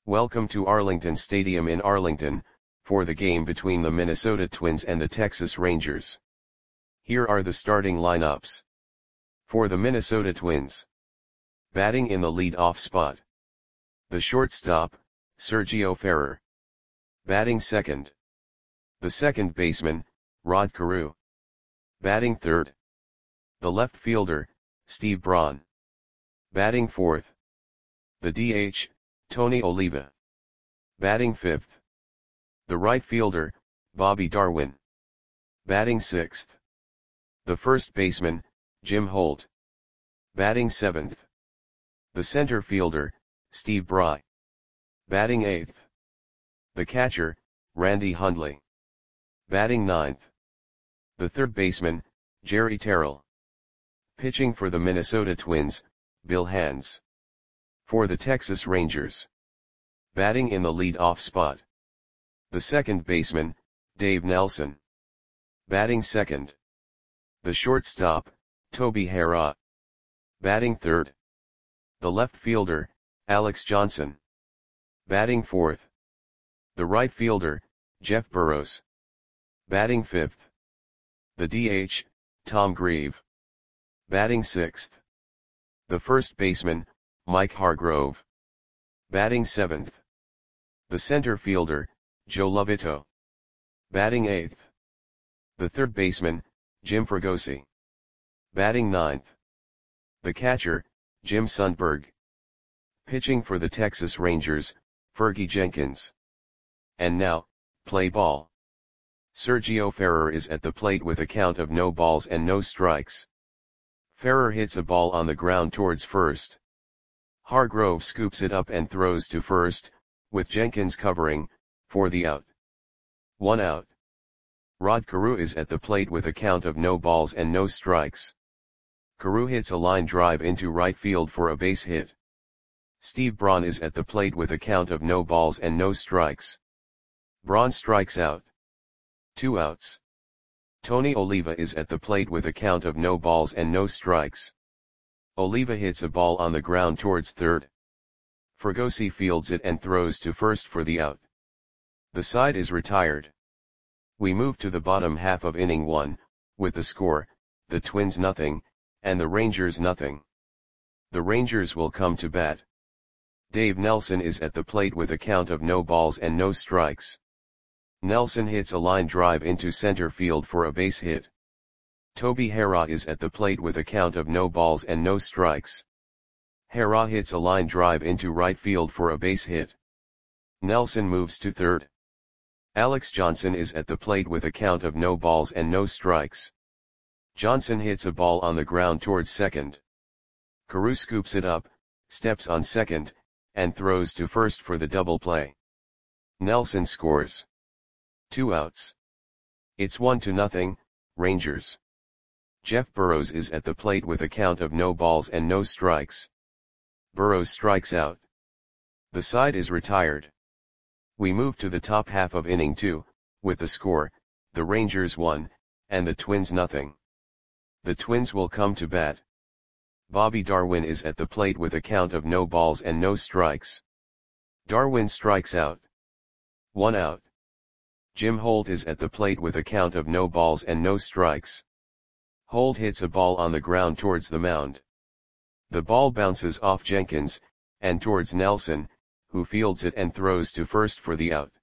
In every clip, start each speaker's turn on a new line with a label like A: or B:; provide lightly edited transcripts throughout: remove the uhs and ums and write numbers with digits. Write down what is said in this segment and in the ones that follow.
A: Welcome to Arlington Stadium in Arlington, for the game between the Minnesota Twins and the Texas Rangers. Here are the starting lineups. For the Minnesota Twins. Batting in the lead-off spot. The shortstop, Sergio Ferrer. Batting second. The second baseman, Rod Carew. Batting third. The left fielder, Steve Braun. Batting fourth. The DH, Tony Oliva. Batting fifth. The right fielder, Bobby Darwin. Batting sixth. The first baseman, Jim Holt. Batting seventh. The center fielder, Steve Bry. Batting eighth. The catcher, Randy Hundley. Batting ninth. The third baseman, Jerry Terrell. Pitching for the Minnesota Twins, Bill Hands. For the Texas Rangers. Batting in the lead-off spot. The second baseman, Dave Nelson. Batting second. The shortstop, Toby Harrah. Batting third. The left fielder, Alex Johnson. Batting fourth. The right fielder, Jeff Burroughs. Batting fifth. The DH, Tom Grieve. Batting sixth. The first baseman, Mike Hargrove. Batting seventh. The center fielder, Joe Lovito. Batting eighth. The third baseman, Jim Fregosi. Batting ninth. The catcher, Jim Sundberg. Pitching for the Texas Rangers, Fergie Jenkins. And now, play ball. Sergio Ferrer is at the plate with a count of no balls and no strikes. Ferrer hits a ball on the ground towards first. Hargrove scoops it up and throws to first, with Jenkins covering, for the out. 1 out. Rod Carew is at the plate with a count of no balls and no strikes. Carew hits a line drive into right field for a base hit. Steve Braun is at the plate with a count of no balls and no strikes. Braun strikes out. 2 outs. Tony Oliva is at the plate with a count of no balls and no strikes. Oliva hits a ball on the ground towards third. Fregosi fields it and throws to first for the out. The side is retired. We move to the bottom half of inning 1, with the score, the Twins 0, and the Rangers 0. The Rangers will come to bat. Dave Nelson is at the plate with a count of no balls and no strikes. Nelson hits a line drive into center field for a base hit. Toby Harrah is at the plate with a count of no balls and no strikes. Harrah hits a line drive into right field for a base hit. Nelson moves to third. Alex Johnson is at the plate with a count of no balls and no strikes. Johnson hits a ball on the ground towards second. Carew scoops it up, steps on second, and throws to first for the double play. Nelson scores. 2 outs. It's 1-0, Rangers. Jeff Burroughs is at the plate with a count of no balls and no strikes. Burroughs strikes out. The side is retired. We move to the top half of inning 2, with the score, the Rangers 1, and the Twins 0. The Twins will come to bat. Bobby Darwin is at the plate with a count of no balls and no strikes. Darwin strikes out. 1 out. Jim Holt is at the plate with a count of no balls and no strikes. Holt hits a ball on the ground towards the mound. The ball bounces off Jenkins, and towards Nelson, who fields it and throws to first for the out.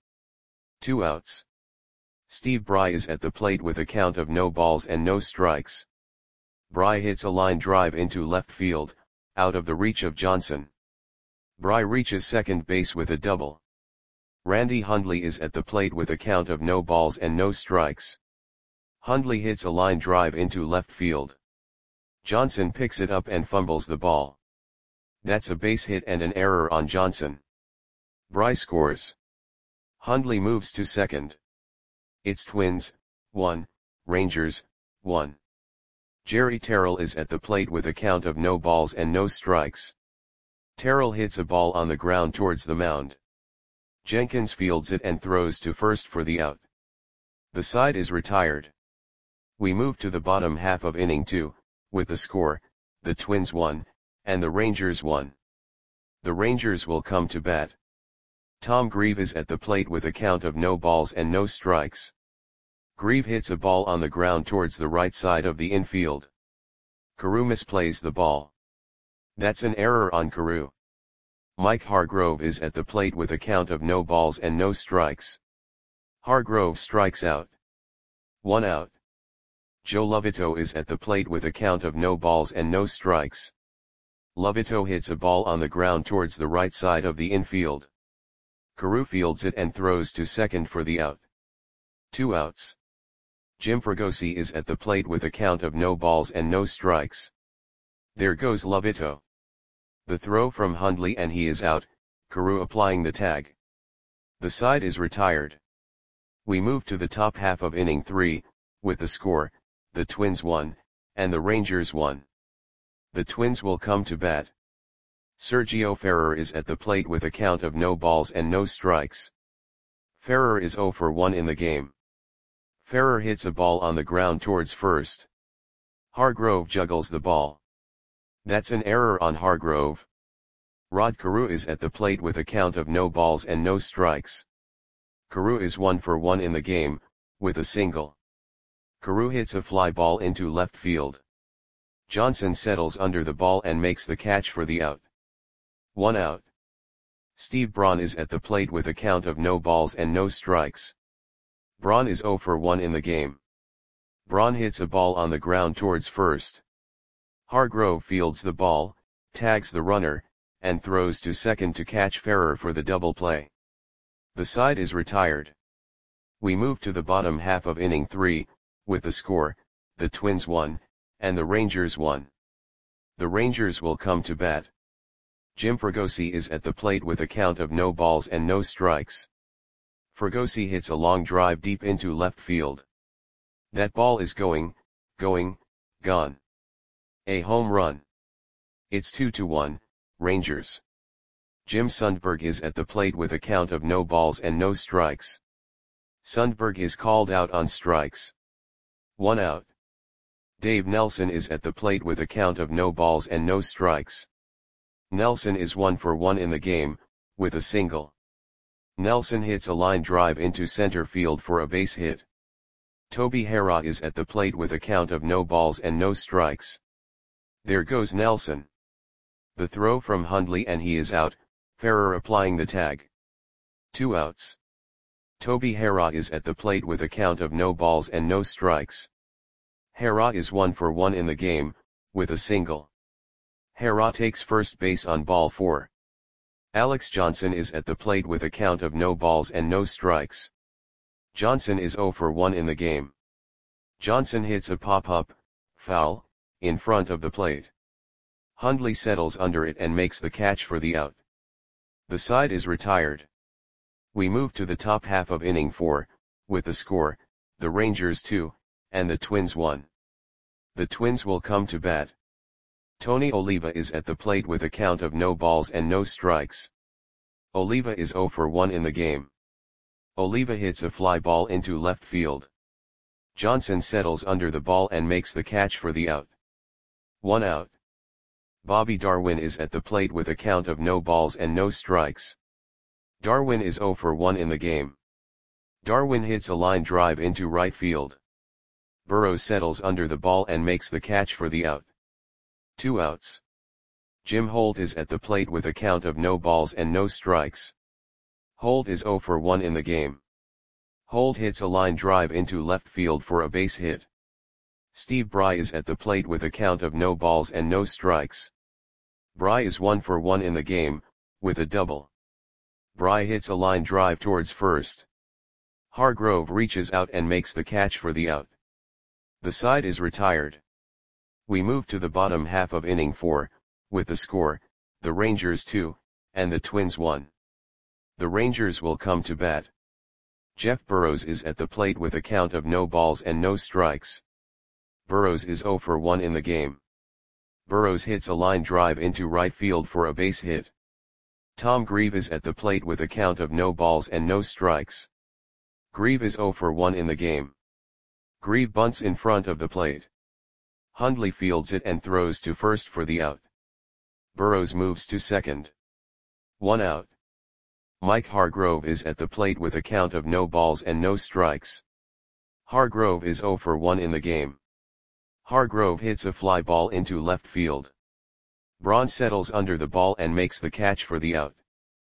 A: 2 outs. Steve Bry is at the plate with a count of no balls and no strikes. Bry hits a line drive into left field, out of the reach of Johnson. Bry reaches second base with a double. Randy Hundley is at the plate with a count of no balls and no strikes. Hundley hits a line drive into left field. Johnson picks it up and fumbles the ball. That's a base hit and an error on Johnson. Bry scores. Hundley moves to second. It's Twins, 1, Rangers, 1. Jerry Terrell is at the plate with a count of no balls and no strikes. Terrell hits a ball on the ground towards the mound. Jenkins fields it and throws to first for the out. The side is retired. We move to the bottom half of inning 2, with the score, the Twins 1, and the Rangers 1. The Rangers will come to bat. Tom Grieve is at the plate with a count of no balls and no strikes. Grieve hits a ball on the ground towards the right side of the infield. Carew misplays the ball. That's an error on Carew. Mike Hargrove is at the plate with a count of no balls and no strikes. Hargrove strikes out. 1 out. Joe Lovito is at the plate with a count of no balls and no strikes. Lovito hits a ball on the ground towards the right side of the infield. Carew fields it and throws to second for the out. 2 outs. Jim Fregosi is at the plate with a count of no balls and no strikes. There goes Lovito. The throw from Hundley and he is out, Carew applying the tag. The side is retired. We move to the top half of inning 3, with the score, the Twins 1, and the Rangers 1. The Twins will come to bat. Sergio Ferrer is at the plate with a count of no balls and no strikes. Ferrer is 0 for 1 in the game. Ferrer hits a ball on the ground towards first. Hargrove juggles the ball. That's an error on Hargrove. Rod Carew is at the plate with a count of no balls and no strikes. Carew is 1 for 1 in the game, with a single. Carew hits a fly ball into left field. Johnson settles under the ball and makes the catch for the out. 1 out. Steve Braun is at the plate with a count of no balls and no strikes. Braun is 0 for 1 in the game. Braun hits a ball on the ground towards first. Hargrove fields the ball, tags the runner, and throws to second to catch Ferrer for the double play. The side is retired. We move to the bottom half of inning 3, with the score, the Twins 1, and the Rangers 1. The Rangers will come to bat. Jim Fregosi is at the plate with a count of no balls and no strikes. Fregosi hits a long drive deep into left field. That ball is going, gone. A home run. It's 2-1, Rangers. Jim Sundberg is at the plate with a count of no balls and no strikes. Sundberg is called out on strikes. 1 out. Dave Nelson is at the plate with a count of no balls and no strikes. Nelson is 1 for 1 in the game, with a single. Nelson hits a line drive into center field for a base hit. Toby Harrah is at the plate with a count of no balls and no strikes. There goes Nelson. The throw from Hundley and he is out, Ferrer applying the tag. 2 outs. Toby Harrah is at the plate with a count of no balls and no strikes. Harrah is 1 for 1 in the game, with a single. Harrah takes first base on ball 4. Alex Johnson is at the plate with a count of no balls and no strikes. Johnson is 0 for 1 in the game. Johnson hits a pop-up, foul, in front of the plate. Hundley settles under it and makes the catch for the out. The side is retired. We move to the top half of inning 4, with the score, the Rangers 2, and the Twins 1. The Twins will come to bat. Tony Oliva is at the plate with a count of no balls and no strikes. Oliva is 0 for 1 in the game. Oliva hits a fly ball into left field. Johnson settles under the ball and makes the catch for the out. 1 out. Bobby Darwin is at the plate with a count of no balls and no strikes. Darwin is 0 for 1 in the game. Darwin hits a line drive into right field. Burrows settles under the ball and makes the catch for the out. 2 outs. Jim Holt is at the plate with a count of no balls and no strikes. Holt is 0 for 1 in the game. Holt hits a line drive into left field for a base hit. Steve Bry is at the plate with a count of no balls and no strikes. Bry is 1 for 1 in the game, with a double. Bry hits a line drive towards first. Hargrove reaches out and makes the catch for the out. The side is retired. We move to the bottom half of inning 4, with the score, the Rangers 2, and the Twins 1. The Rangers will come to bat. Jeff Burrows is at the plate with a count of no balls and no strikes. Burrows is 0 for 1 in the game. Burrows hits a line drive into right field for a base hit. Tom Grieve is at the plate with a count of no balls and no strikes. Grieve is 0 for 1 in the game. Grieve bunts in front of the plate. Hundley fields it and throws to first for the out. Burrows moves to second. 1 out. Mike Hargrove is at the plate with a count of no balls and no strikes. Hargrove is 0 for 1 in the game. Hargrove hits a fly ball into left field. Braun settles under the ball and makes the catch for the out.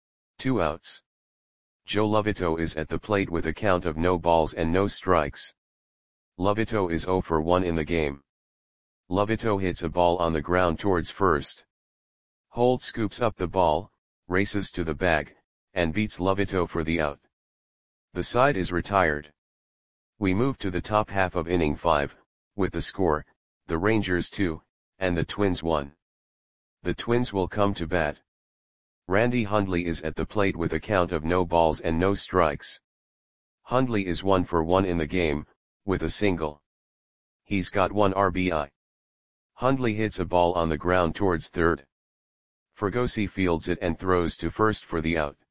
A: 2 outs. Joe Lovito is at the plate with a count of no balls and no strikes. Lovito is 0 for 1 in the game. Lovito hits a ball on the ground towards first. Holt scoops up the ball, races to the bag, and beats Lovito for the out. The side is retired. We move to the top half of inning 5, with the score, the Rangers 2, and the Twins 1. The Twins will come to bat. Randy Hundley is at the plate with a count of no balls and no strikes. Hundley is 1 for 1 in the game, with a single. He's got 1 RBI. Hundley hits a ball on the ground towards third. Fregosi fields it and throws to first for the out.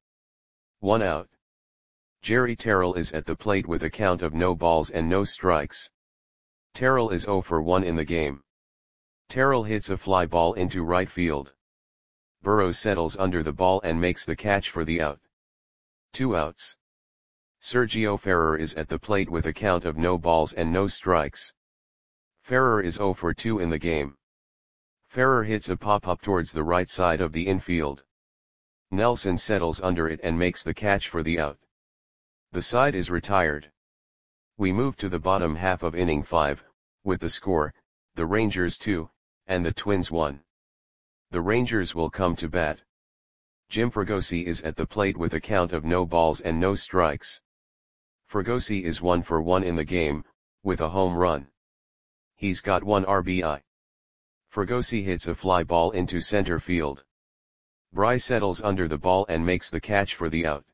A: 1 out. Jerry Terrell is at the plate with a count of no balls and no strikes. Terrell is 0 for 1 in the game. Terrell hits a fly ball into right field. Burrows settles under the ball and makes the catch for the out. 2 outs. Sergio Ferrer is at the plate with a count of no balls and no strikes. Ferrer is 0 for 2 in the game. Ferrer hits a pop-up towards the right side of the infield. Nelson settles under it and makes the catch for the out. The side is retired. We move to the bottom half of inning 5, with the score, the Rangers 2, and the Twins 1. The Rangers will come to bat. Jim Fregosi is at the plate with a count of no balls and no strikes. Fregosi is 1 for 1 in the game, with a home run. He's got 1 RBI. Fregosi hits a fly ball into center field. Bry settles under the ball and makes the catch for the out.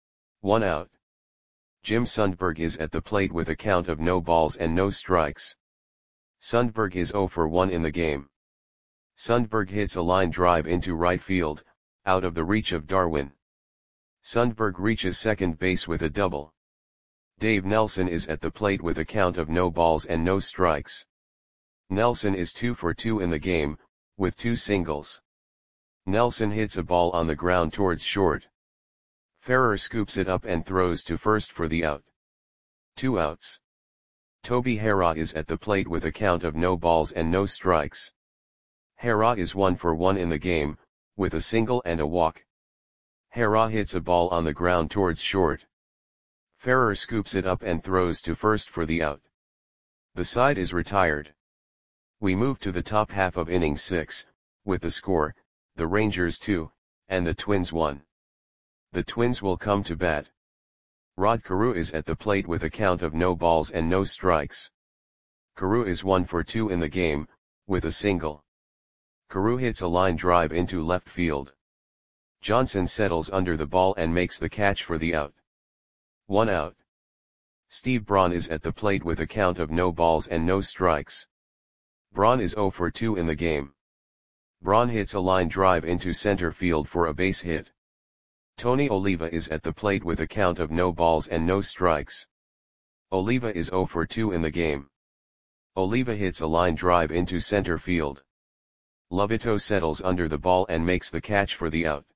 A: 1 out. Jim Sundberg is at the plate with a count of no balls and no strikes. Sundberg is 0 for 1 in the game. Sundberg hits a line drive into right field, out of the reach of Darwin. Sundberg reaches second base with a double. Dave Nelson is at the plate with a count of no balls and no strikes. Nelson is 2 for 2 in the game, with 2 singles. Nelson hits a ball on the ground towards short. Ferrer scoops it up and throws to first for the out. 2 outs. Toby Harrah is at the plate with a count of no balls and no strikes. Harrah is 1 for 1 in the game, with a single and a walk. Harrah hits a ball on the ground towards short. Ferrer scoops it up and throws to first for the out. The side is retired. We move to the top half of inning 6, with the score, the Rangers 2, and the Twins 1. The Twins will come to bat. Rod Carew is at the plate with a count of no balls and no strikes. Carew is 1 for 2 in the game, with a single. Carew hits a line drive into left field. Johnson settles under the ball and makes the catch for the out. 1 out. Steve Braun is at the plate with a count of no balls and no strikes. Braun is 0 for 2 in the game. Braun hits a line drive into center field for a base hit. Tony Oliva is at the plate with a count of no balls and no strikes. Oliva is 0 for 2 in the game. Oliva hits a line drive into center field. Lovito settles under the ball and makes the catch for the out.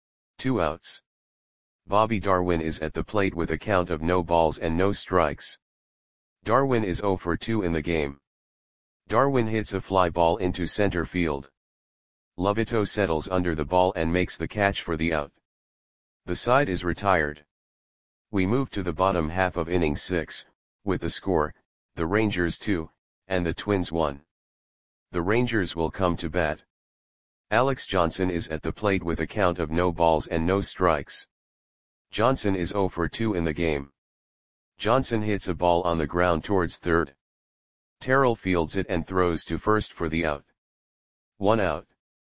A: 2 outs. Bobby Darwin is at the plate with a count of no balls and no strikes. Darwin is 0 for 2 in the game. Darwin hits a fly ball into center field. Lovito settles under the ball and makes the catch for the out. The side is retired. We move to the bottom half of inning 6, with the score, the Rangers 2, and the Twins 1. The Rangers will come to bat. Alex Johnson is at the plate with a count of no balls and no strikes. Johnson is 0 for 2 in the game. Johnson hits a ball on the ground towards third. Terrell fields it and throws to first for the out. 1 out.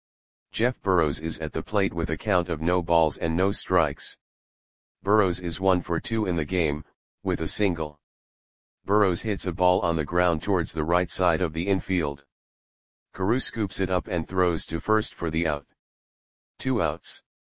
A: Jeff Burrows is at the plate with a count of no balls and no strikes. Burrows is 1 for 2 in the game, with a single. Burrows hits a ball on the ground towards the right side of the infield. Carew scoops it up and throws to first for the out. 2 outs.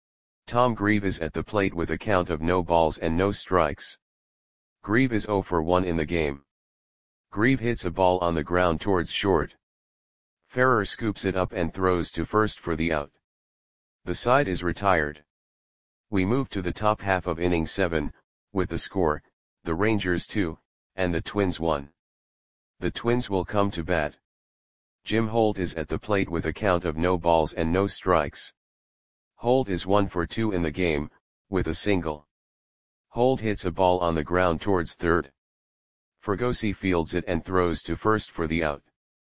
A: Tom Grieve is at the plate with a count of no balls and no strikes. Grieve is 0 for 1 in the game. Grieve hits a ball on the ground towards short. Ferrer scoops it up and throws to first for the out. The side is retired. We move to the top half of inning 7, with the score, the Rangers 2, and the Twins 1. The Twins will come to bat. Jim Holt is at the plate with a count of no balls and no strikes. Holt is 1 for 2 in the game, with a single. Holt hits a ball on the ground towards third. Fregosi fields it and throws to first for the out.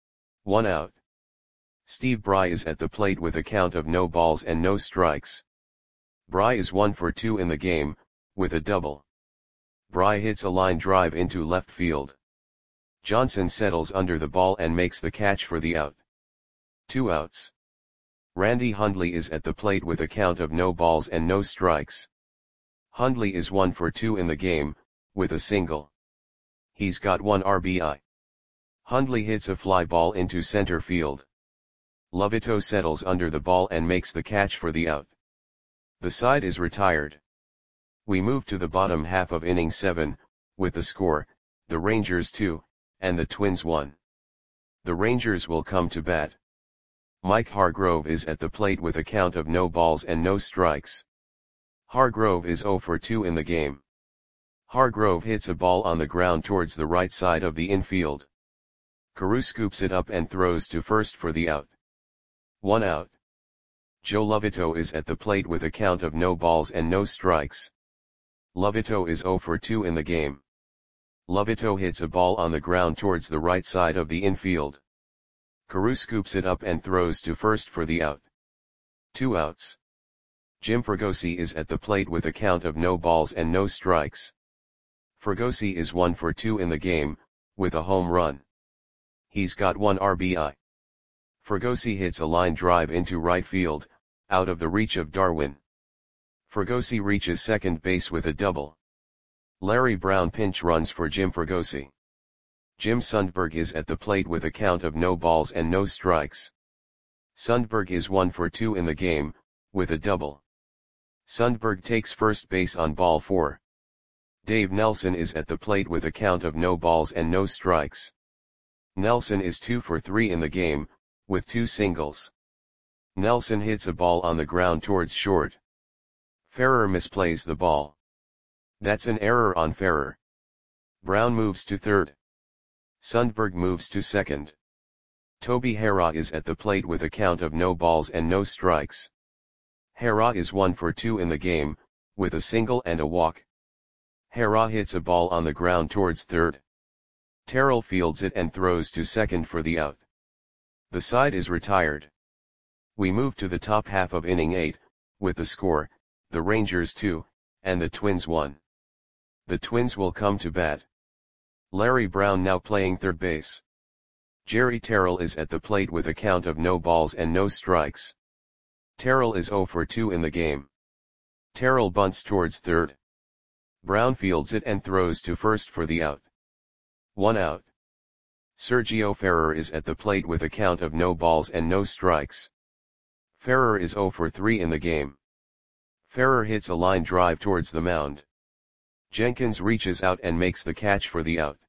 A: 1 out. Steve Bry is at the plate with a count of no balls and no strikes. Bry is 1 for 2 in the game, with a double. Bry hits a line drive into left field. Johnson settles under the ball and makes the catch for the out. 2 outs. Randy Hundley is at the plate with a count of no balls and no strikes. Hundley is 1 for 2 in the game, with a single. He's got 1 RBI. Hundley hits a fly ball into center field. Lovito settles under the ball and makes the catch for the out. The side is retired. We move to the bottom half of inning 7, with the score, the Rangers 2, and the Twins 1. The Rangers will come to bat. Mike Hargrove is at the plate with a count of no balls and no strikes. Hargrove is 0 for 2 in the game. Hargrove hits a ball on the ground towards the right side of the infield. Carew scoops it up and throws to first for the out. 1 out. Joe Lovito is at the plate with a count of no balls and no strikes. Lovito is 0 for 2 in the game. Lovito hits a ball on the ground towards the right side of the infield. Carew scoops it up and throws to first for the out. 2 outs. Jim Fregosi is at the plate with a count of no balls and no strikes. Fregosi is 1 for 2 in the game, with a home run. He's got 1 RBI. Fregosi hits a line drive into right field, out of the reach of Darwin. Fregosi reaches second base with a double. Larry Brown pinch runs for Jim Fregosi. Jim Sundberg is at the plate with a count of no balls and no strikes. Sundberg is 1 for 2 in the game, with a double. Sundberg takes first base on ball 4. Dave Nelson is at the plate with a count of no balls and no strikes. Nelson is 2 for 3 in the game, with 2 singles. Nelson hits a ball on the ground towards short. Ferrer misplays the ball. That's an error on Ferrer. Brown moves to third. Sundberg moves to second. Toby Harrah is at the plate with a count of no balls and no strikes. Harrah is 1 for 2 in the game, with a single and a walk. Harrah hits a ball on the ground towards third. Terrell fields it and throws to second for the out. The side is retired. We move to the top half of inning 8, with the score, the Rangers 2, and the Twins 1. The Twins will come to bat. Larry Brown now playing third base. Jerry Terrell is at the plate with a count of no balls and no strikes. Terrell is 0 for 2 in the game. Terrell bunts towards third. Brown fields it and throws to first for the out. 1 out. Sergio Ferrer is at the plate with a count of no balls and no strikes. Ferrer is 0 for 3 in the game. Ferrer hits a line drive towards the mound. Jenkins reaches out and makes the catch for the out.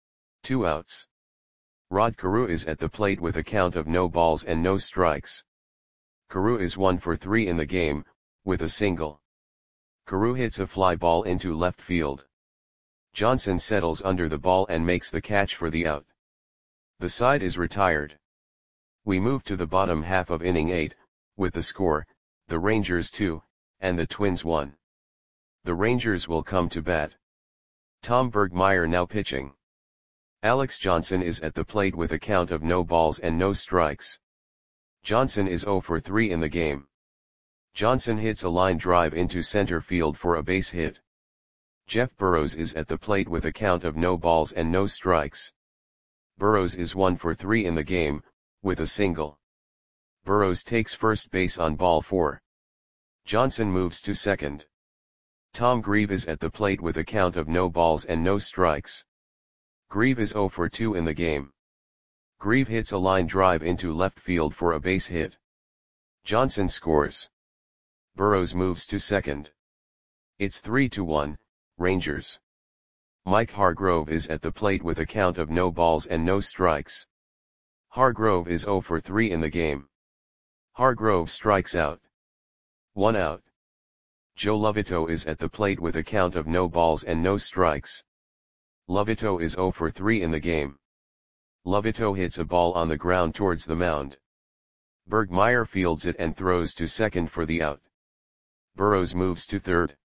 A: 2 outs. Rod Carew is at the plate with a count of no balls and no strikes. Carew is 1 for 3 in the game, with a single. Carew hits a fly ball into left field. Johnson settles under the ball and makes the catch for the out. The side is retired. We move to the bottom half of inning 8, with the score, the Rangers 2, and the Twins 1. The Rangers will come to bat. Tom Bergmeyer now pitching. Alex Johnson is at the plate with a count of no balls and no strikes. Johnson is 0 for 3 in the game. Johnson hits a line drive into center field for a base hit. Jeff Burrows is at the plate with a count of no balls and no strikes. Burrows is 1 for 3 in the game, with a single. Burrows takes first base on ball 4. Johnson moves to second. Tom Grieve is at the plate with a count of no balls and no strikes. Grieve is 0 for 2 in the game. Grieve hits a line drive into left field for a base hit. Johnson scores. Burrows moves to second. It's 3-1, Rangers. Mike Hargrove is at the plate with a count of no balls and no strikes. Hargrove is 0 for 3 in the game. Hargrove strikes out. 1 out. Joe Lovito is at the plate with a count of no balls and no strikes. Lovito is 0 for 3 in the game. Lovito hits a ball on the ground towards the mound. Bergmeyer fields it and throws to second for the out. Burrows moves to third.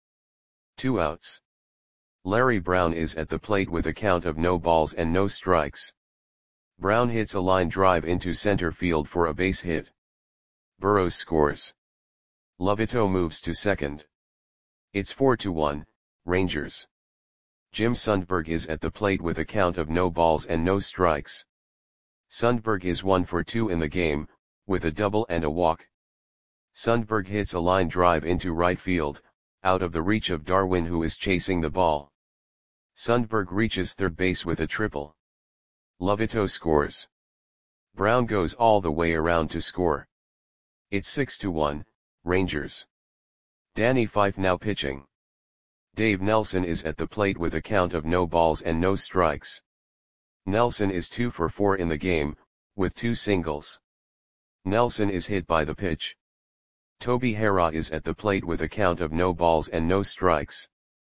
A: 2 outs. Larry Brown is at the plate with a count of no balls and no strikes. Brown hits a line drive into center field for a base hit. Burrows scores. Lovito moves to second. It's 4-1, Rangers. Jim Sundberg is at the plate with a count of no balls and no strikes. Sundberg is 1 for 2 in the game, with a double and a walk. Sundberg hits a line drive into right field, out of the reach of Darwin, who is chasing the ball. Sundberg reaches third base with a triple. Lovito scores. Brown goes all the way around to score. It's 6-1, Rangers. Danny Fife now pitching. Dave Nelson is at the plate with a count of no balls and no strikes. Nelson is 2 for 4 in the game, with 2 singles. Nelson is hit by the pitch. Toby Harrah is at the plate with a count of no balls and no strikes.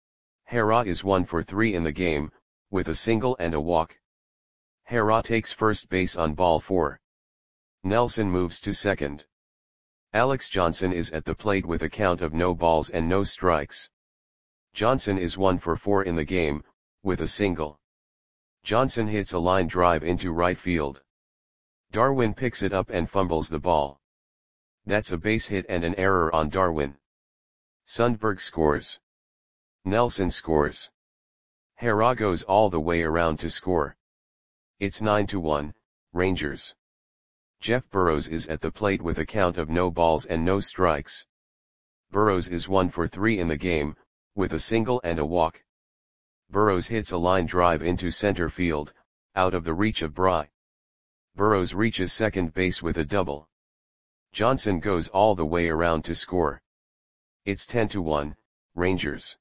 A: Harrah is 1 for 3 in the game, with a single and a walk. Harrah takes first base on ball 4. Nelson moves to second. Alex Johnson is at the plate with a count of no balls and no strikes. Johnson is 1 for 4 in the game, with a single. Johnson hits a line drive into right field. Darwin picks it up and fumbles the ball. That's a base hit and an error on Darwin. Sundberg scores. Nelson scores. Harrah goes all the way around to score. It's 9-1, Rangers. Jeff Burrows is at the plate with a count of no balls and no strikes. Burrows is 1 for 3 in the game, with a single and a walk. Burrows hits a line drive into center field, out of the reach of Bry. Burrows reaches second base with a double. Johnson goes all the way around to score. It's 10-1, Rangers.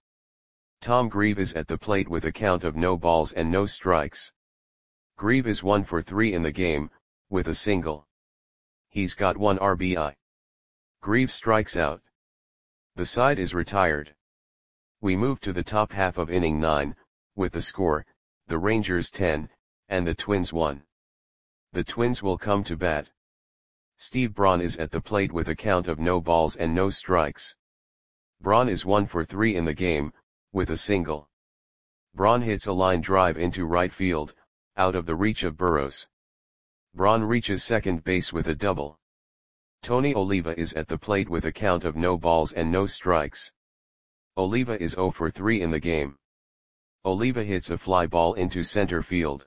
A: Tom Grieve is at the plate with a count of no balls and no strikes. Grieve is 1 for 3 in the game, with a single. He's got 1 RBI. Grieve strikes out. The side is retired. We move to the top half of inning 9, with the score, the Rangers 10, and the Twins 1. The Twins will come to bat. Steve Braun is at the plate with a count of no balls and no strikes. Braun is 1 for 3 in the game, with a single. Braun hits a line drive into right field, out of the reach of Burrows. Braun reaches second base with a double. Tony Oliva is at the plate with a count of no balls and no strikes. Oliva is 0 for 3 in the game. Oliva hits a fly ball into center field.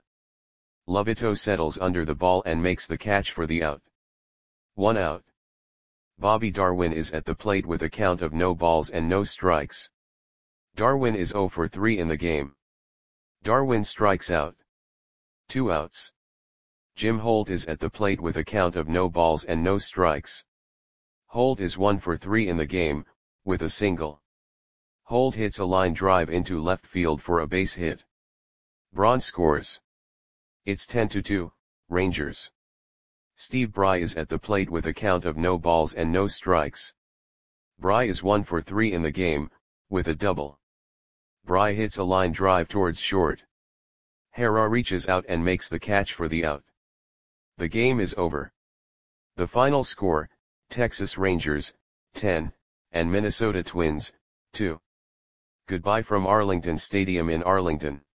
A: Lovito settles under the ball and makes the catch for the out. 1 out. Bobby Darwin is at the plate with a count of no balls and no strikes. Darwin is 0 for 3 in the game. Darwin strikes out. 2 outs. Jim Holt is at the plate with a count of no balls and no strikes. Holt is 1 for 3 in the game, with a single. Holt hits a line drive into left field for a base hit. Braun scores. It's 10-2, Rangers. Steve Bry is at the plate with a count of no balls and no strikes. Bry is 1 for 3 in the game, with a double. Bry hits a line drive towards short. Harrah reaches out and makes the catch for the out. The game is over. The final score, Texas Rangers, 10, and Minnesota Twins, 2. Goodbye from Arlington Stadium in Arlington.